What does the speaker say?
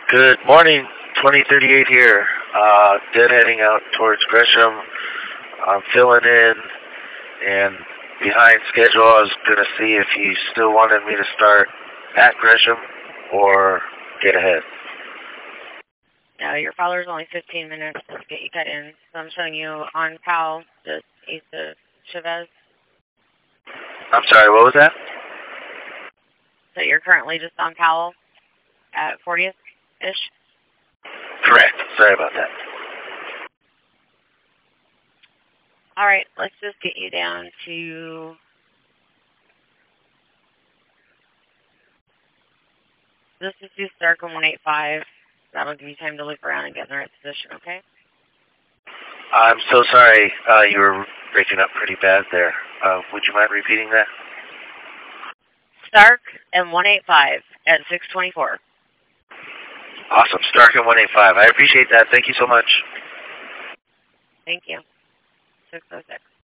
Good morning, 2038 here. Dead heading out towards Gresham. I'm filling in and behind schedule. I was going to see if you still wanted me to start at Gresham or get ahead. No, your follower's only 15 minutes to get you cut in. So I'm showing you on Powell, just east of Chavez. I'm sorry, what was that? So you're currently just on Powell at 40th-ish? Correct. Sorry about that. All right, let's just get you down to this is due Starcom 185. That'll give you time to look around and get in the right position, okay? I'm so sorry. You were breaking up pretty bad there. Would you mind repeating that? Stark and 185 at 624. Awesome. Stark and 185. I appreciate that. Thank you so much. Thank you. 606.